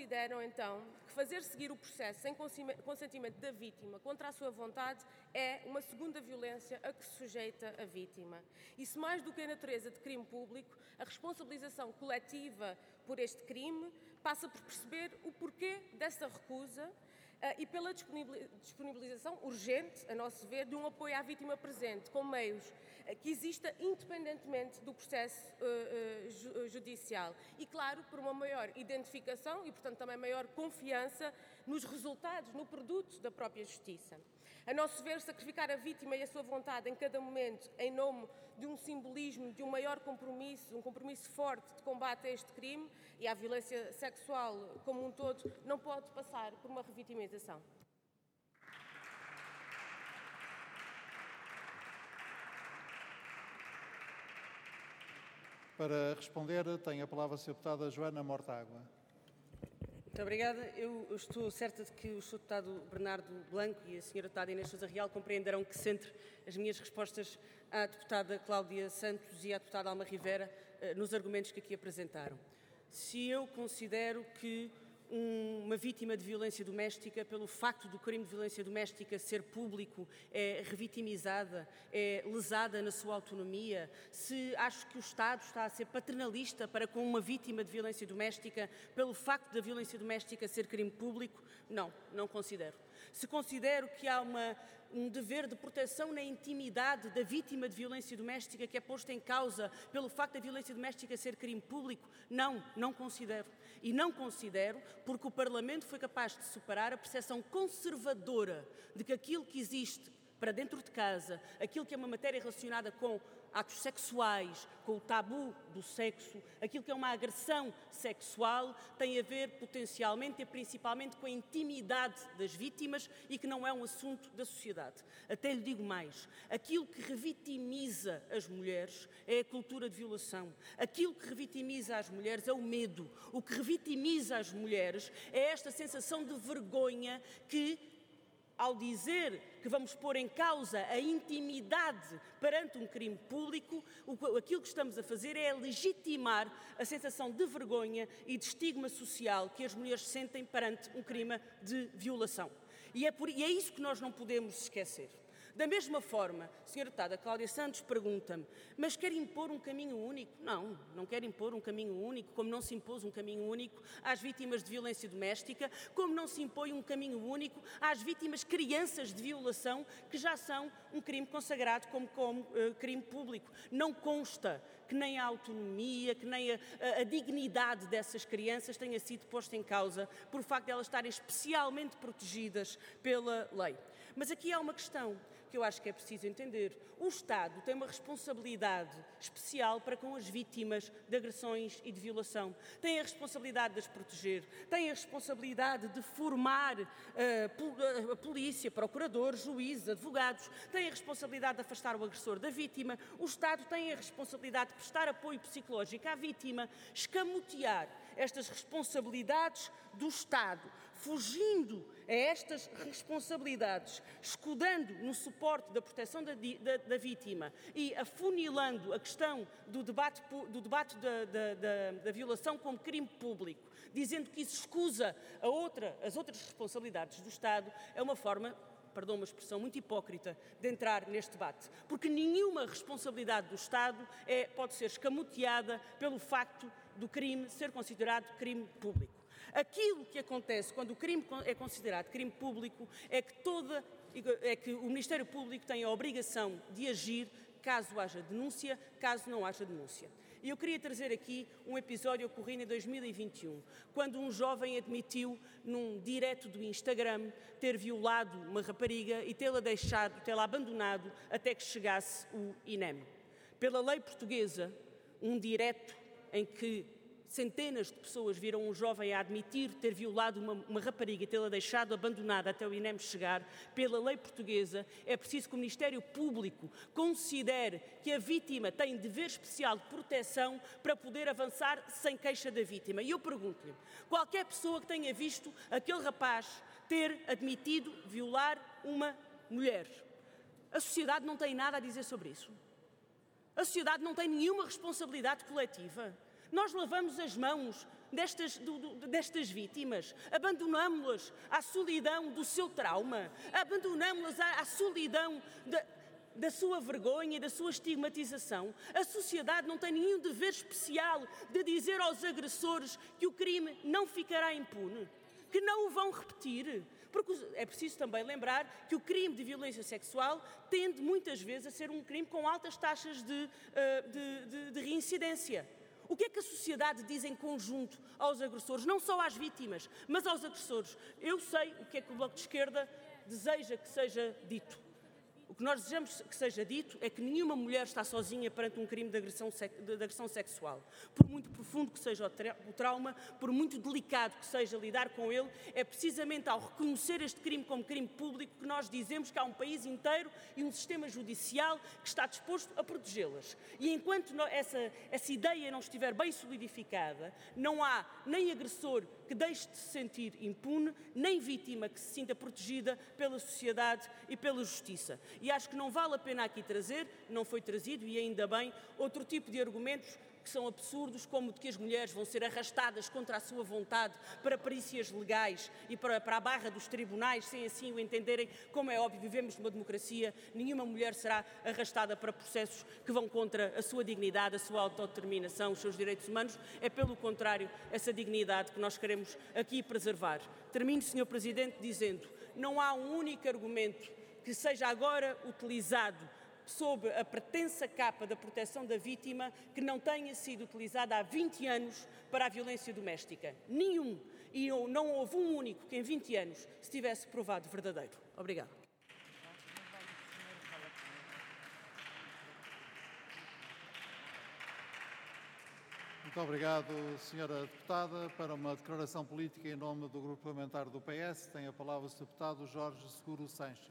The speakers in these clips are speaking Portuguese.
consideram, então, que fazer seguir o processo sem consentimento da vítima contra a sua vontade é uma segunda violência a que se sujeita a vítima. E se mais do que a natureza de crime público, a responsabilização coletiva por este crime passa por perceber o porquê dessa recusa e pela disponibilização urgente, a nosso ver, de um apoio à vítima presente, com meios que exista independentemente do processo judicial. E, claro, por uma maior identificação e, portanto, também maior confiança nos resultados, no produto da própria justiça. A nosso ver, sacrificar a vítima e a sua vontade em cada momento em nome de um simbolismo, de um maior compromisso, um compromisso forte de combate a este crime e à violência sexual como um todo, não pode passar por uma revitimização. Para responder, tem a palavra a Sra. Deputada Joana Mortágua. Muito obrigada. Eu estou certa de que o Sr. Deputado Bernardo Blanco e a Sra. Deputada Inês Sousa Real compreenderão que centre as minhas respostas à Deputada Cláudia Santos e à Deputada Alma Rivera nos argumentos que aqui apresentaram. Se eu considero que uma vítima de violência doméstica, pelo facto do crime de violência doméstica ser público, é revitimizada, é lesada na sua autonomia, se acho que o Estado está a ser paternalista para com uma vítima de violência doméstica, pelo facto da violência doméstica ser crime público, não considero. Se considero que há um dever de proteção na intimidade da vítima de violência doméstica que é posto em causa pelo facto da violência doméstica ser crime público, não considero. E não considero porque o Parlamento foi capaz de superar a percepção conservadora de que aquilo que existe para dentro de casa, aquilo que é uma matéria relacionada com atos sexuais, com o tabu do sexo, aquilo que é uma agressão sexual, tem a ver potencialmente e principalmente com a intimidade das vítimas e que não é um assunto da sociedade. Até lhe digo mais, aquilo que revitimiza as mulheres é a cultura de violação. Aquilo que revitimiza as mulheres é o medo. O que revitimiza as mulheres é esta sensação de vergonha que, ao dizer que vamos pôr em causa a intimidade perante um crime público, aquilo que estamos a fazer é legitimar a sensação de vergonha e de estigma social que as mulheres sentem perante um crime de violação. E é isso que nós não podemos esquecer. Da mesma forma, a Sra. Deputada Cláudia Santos pergunta-me, mas quer impor um caminho único? Não quer impor um caminho único, como não se impôs um caminho único às vítimas de violência doméstica, como não se impõe um caminho único às vítimas crianças de violação, que já são um crime consagrado como crime público. Não consta que nem a autonomia, que nem a dignidade dessas crianças tenha sido posta em causa por facto de elas estarem especialmente protegidas pela lei. Mas aqui há uma questão que eu acho que é preciso entender. O Estado tem uma responsabilidade especial para com as vítimas de agressões e de violação. Tem a responsabilidade de as proteger, tem a responsabilidade de formar a polícia, procuradores, juízes, advogados, tem a responsabilidade de afastar o agressor da vítima. O Estado tem a responsabilidade de prestar apoio psicológico à vítima, escamotear estas responsabilidades do Estado, fugindo a estas responsabilidades, escudando no suporte da proteção da vítima e afunilando a questão do debate da violação como crime público, dizendo que isso escusa as outras responsabilidades do Estado, é uma forma, perdão, uma expressão muito hipócrita, de entrar neste debate. Porque nenhuma responsabilidade do Estado pode ser escamoteada pelo facto do crime ser considerado crime público. Aquilo que acontece quando o crime é considerado crime público é que o Ministério Público tem a obrigação de agir caso haja denúncia, caso não haja denúncia. E eu queria trazer aqui um episódio ocorrido em 2021, quando um jovem admitiu num direto do Instagram ter violado uma rapariga e tê-la abandonado até que chegasse o INEM. Pela lei portuguesa, um direto em que centenas de pessoas viram um jovem a admitir ter violado uma rapariga e tê-la deixado abandonada até o INEM chegar, pela lei portuguesa, é preciso que o Ministério Público considere que a vítima tem dever especial de proteção para poder avançar sem queixa da vítima. E eu pergunto-lhe, qualquer pessoa que tenha visto aquele rapaz ter admitido violar uma mulher, a sociedade não tem nada a dizer sobre isso? A sociedade não tem nenhuma responsabilidade coletiva? Nós lavamos as mãos destas vítimas? Abandonamos-las à solidão do seu trauma? Abandonamos-las à solidão da sua vergonha, da sua estigmatização? A sociedade não tem nenhum dever especial de dizer aos agressores que o crime não ficará impune, que não o vão repetir? Porque é preciso também lembrar que o crime de violência sexual tende muitas vezes a ser um crime com altas taxas de reincidência. O que é que a sociedade diz em conjunto aos agressores, não só às vítimas, mas aos agressores? Eu sei o que é que o Bloco de Esquerda deseja que seja dito. O que nós desejamos que seja dito é que nenhuma mulher está sozinha perante um crime de agressão sexual. Por muito profundo que seja o trauma, por muito delicado que seja lidar com ele, é precisamente ao reconhecer este crime como crime público que nós dizemos que há um país inteiro e um sistema judicial que está disposto a protegê-las. E enquanto essa ideia não estiver bem solidificada, não há nem agressor que deixe de se sentir impune, nem vítima que se sinta protegida pela sociedade e pela justiça. E acho que não vale a pena aqui trazer, não foi trazido, e ainda bem, outro tipo de argumentos que são absurdos, como de que as mulheres vão ser arrastadas contra a sua vontade para perícias legais e para a barra dos tribunais, sem assim o entenderem. Como é óbvio, vivemos numa democracia, nenhuma mulher será arrastada para processos que vão contra a sua dignidade, a sua autodeterminação, os seus direitos humanos. É, pelo contrário, essa dignidade que nós queremos aqui preservar. Termino, Sr. Presidente, dizendo: não há um único argumento que seja agora utilizado sob a pretensa capa da proteção da vítima que não tenha sido utilizada há 20 anos para a violência doméstica. Nenhum. E não houve um único que em 20 anos se tivesse provado verdadeiro. Obrigada. Muito obrigado, Sra. Deputada. Para uma declaração política em nome do Grupo Parlamentar do PS, tem a palavra o Sr. Deputado Jorge Seguro Sanches.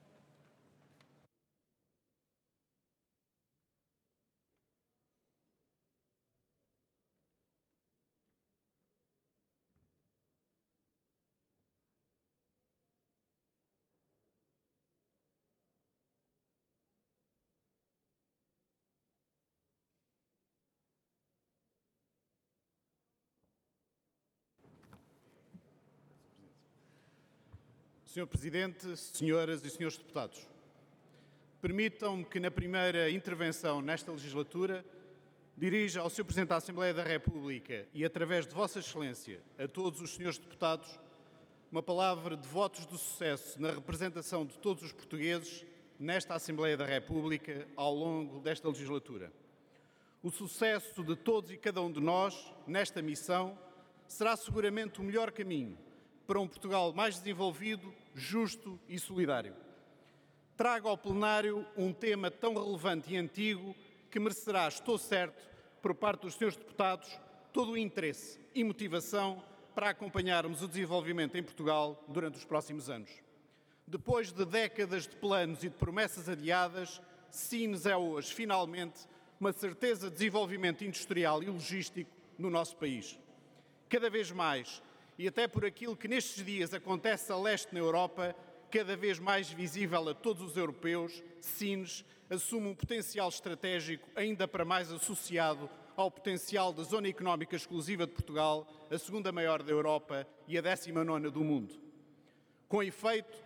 Sr. Presidente, senhoras e senhores deputados, permitam-me que na primeira intervenção nesta legislatura dirija ao Sr. Presidente da Assembleia da República e, através de Vossa Excelência, a todos os senhores deputados, uma palavra de votos de sucesso na representação de todos os portugueses nesta Assembleia da República ao longo desta legislatura. O sucesso de todos e cada um de nós nesta missão será seguramente o melhor caminho para um Portugal mais desenvolvido, justo e solidário. Trago ao plenário um tema tão relevante e antigo que merecerá, estou certo, por parte dos senhores deputados, todo o interesse e motivação para acompanharmos o desenvolvimento em Portugal durante os próximos anos. Depois de décadas de planos e de promessas adiadas, Sines é hoje, finalmente, uma certeza de desenvolvimento industrial e logístico no nosso país. Cada vez mais, e até por aquilo que nestes dias acontece a leste na Europa, cada vez mais visível a todos os europeus, Sines assume um potencial estratégico ainda para mais associado ao potencial da Zona Económica Exclusiva de Portugal, a segunda maior da Europa e a 19ª do mundo. Com efeito,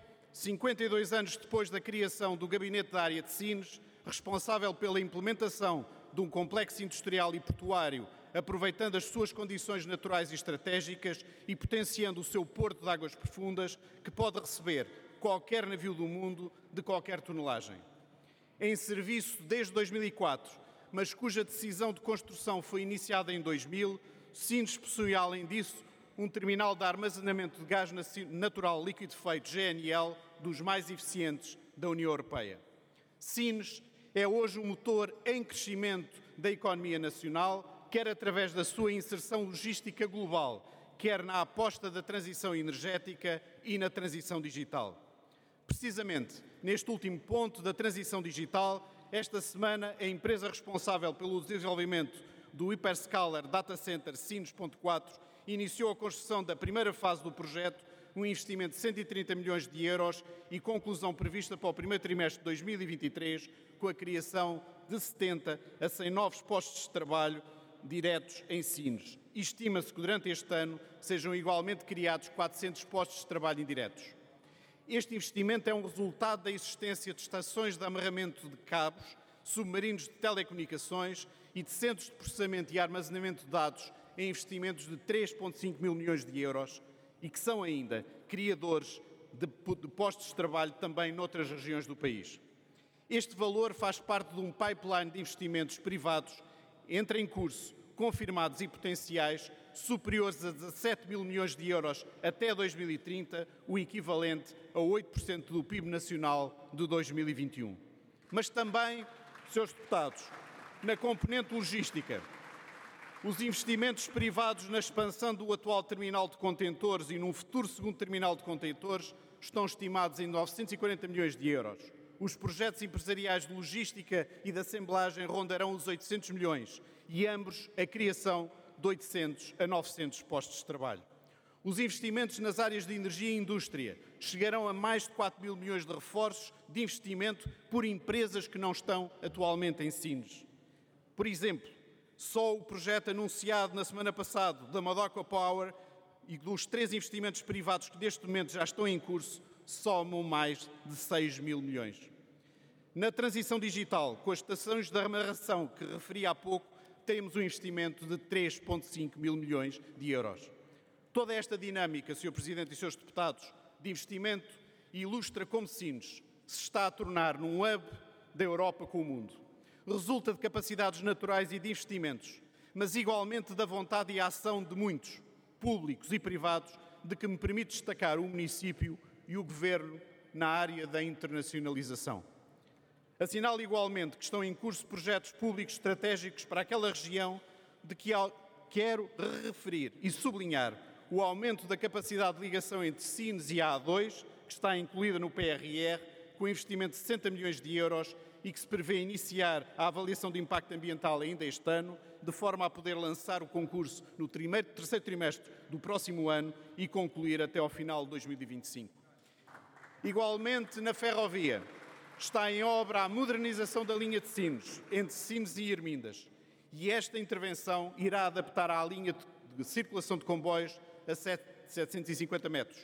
52 anos depois da criação do Gabinete da Área de Sines, responsável pela implementação de um complexo industrial e portuário, aproveitando as suas condições naturais e estratégicas e potenciando o seu porto de águas profundas, que pode receber qualquer navio do mundo de qualquer tonelagem. Em serviço desde 2004, mas cuja decisão de construção foi iniciada em 2000, Sines possui, além disso, um terminal de armazenamento de gás natural liquefeito GNL dos mais eficientes da União Europeia. Sines é hoje um motor em crescimento da economia nacional, quer através da sua inserção logística global, quer na aposta da transição energética e na transição digital. Precisamente neste último ponto da transição digital, esta semana a empresa responsável pelo desenvolvimento do Hyperscaler Data Center Sines.4 iniciou a construção da primeira fase do projeto, um investimento de 130 milhões de euros e conclusão prevista para o primeiro trimestre de 2023, com a criação de 70 a 100 novos postos de trabalho, diretos em Sines. E estima-se que durante este ano sejam igualmente criados 400 postos de trabalho indiretos. Este investimento é um resultado da existência de estações de amarramento de cabos, submarinos de telecomunicações e de centros de processamento e armazenamento de dados em investimentos de 3,5 mil milhões de euros e que são ainda criadores de postos de trabalho também noutras regiões do país. Este valor faz parte de um pipeline de investimentos privados em curso, confirmados e potenciais, superiores a 17 mil milhões de euros até 2030, o equivalente a 8% do PIB nacional de 2021. Mas também, senhores deputados, na componente logística, os investimentos privados na expansão do atual terminal de contentores e num futuro segundo terminal de contentores estão estimados em 940 milhões de euros. Os projetos empresariais de logística e de assemblagem rondarão os 800 milhões e ambos a criação de 800 a 900 postos de trabalho. Os investimentos nas áreas de energia e indústria chegarão a mais de 4 mil milhões de reforços de investimento por empresas que não estão atualmente em Sines. Por exemplo, só o projeto anunciado na semana passada da Madoka Power e dos 3 investimentos privados que neste momento já estão em curso somam mais de 6 mil milhões. Na transição digital, com as estações de amarração que referi há pouco, temos um investimento de 3,5 mil milhões de euros. Toda esta dinâmica, Sr. Presidente e Srs. Deputados, de investimento ilustra como Sines se está a tornar num hub da Europa com o mundo. Resulta de capacidades naturais e de investimentos, mas igualmente da vontade e ação de muitos, públicos e privados, de que me permite destacar o município e o Governo na área da internacionalização. Assinalo igualmente que estão em curso projetos públicos estratégicos para aquela região de que quero referir e sublinhar o aumento da capacidade de ligação entre Sines e a A2, que está incluída no PRR, com investimento de 60 milhões de euros e que se prevê iniciar a avaliação de impacto ambiental ainda este ano, de forma a poder lançar o concurso no terceiro trimestre do próximo ano e concluir até ao final de 2025. Igualmente, na ferrovia, está em obra a modernização da linha de Sines, entre Sines e Irmindas, e esta intervenção irá adaptar a linha de circulação de comboios a 750 metros.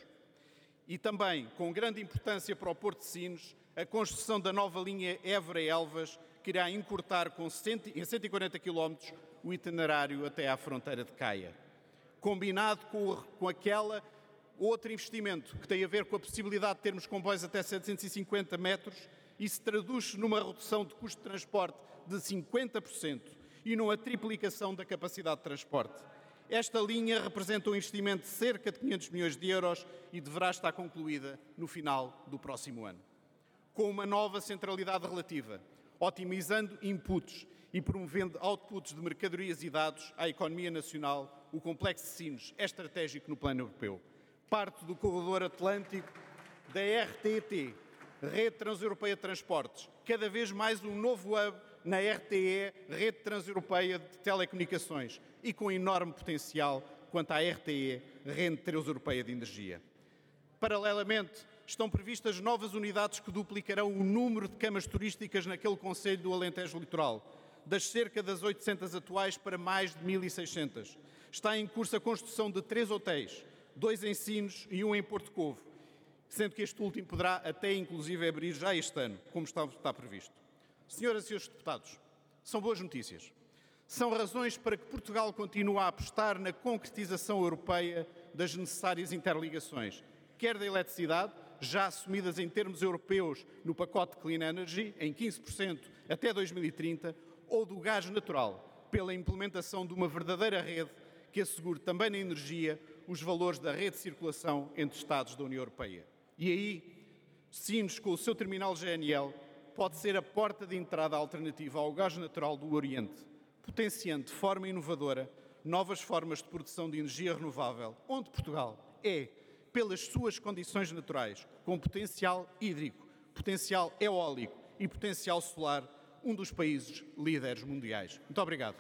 E também, com grande importância para o Porto de Sines, a construção da nova linha Évora-Elvas, que irá encurtar em 140 km o itinerário até à fronteira de Caia. Combinado com aquela outro investimento que tem a ver com a possibilidade de termos comboios até 750 metros, e se traduz numa redução de custo de transporte de 50% e numa triplicação da capacidade de transporte. Esta linha representa um investimento de cerca de 500 milhões de euros e deverá estar concluída no final do próximo ano. Com uma nova centralidade relativa, otimizando inputs e promovendo outputs de mercadorias e dados à economia nacional, o Complexo de Sines é estratégico no plano europeu. Parte do corredor atlântico da RTT, Rede Transeuropeia de Transportes, cada vez mais um novo hub na RTE, Rede Transeuropeia de Telecomunicações, e com enorme potencial quanto à RTE, Rede Transeuropeia de Energia. Paralelamente, estão previstas novas unidades que duplicarão o número de camas turísticas naquele concelho do Alentejo Litoral, das cerca das 800 atuais para mais de 1.600. Está em curso a construção de 3 hotéis, 2 em Sines e 1 em Porto Covo, sendo que este último poderá até inclusive abrir já este ano, como está previsto. Senhoras e senhores deputados, são boas notícias. São razões para que Portugal continue a apostar na concretização europeia das necessárias interligações, quer da eletricidade, já assumidas em termos europeus no pacote Clean Energy, em 15% até 2030, ou do gás natural, pela implementação de uma verdadeira rede que assegure também na energia os valores da rede de circulação entre Estados da União Europeia. E aí, Sines, com o seu terminal GNL, pode ser a porta de entrada alternativa ao gás natural do Oriente, potenciando de forma inovadora novas formas de produção de energia renovável, onde Portugal é, pelas suas condições naturais, com potencial hídrico, potencial eólico e potencial solar, um dos países líderes mundiais. Muito obrigado.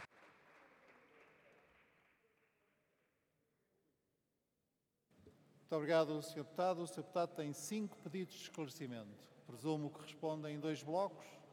Muito Muito obrigado, Sr. Deputado. O Sr. Deputado tem 5 pedidos de esclarecimento. Presumo que respondem em 2 blocos.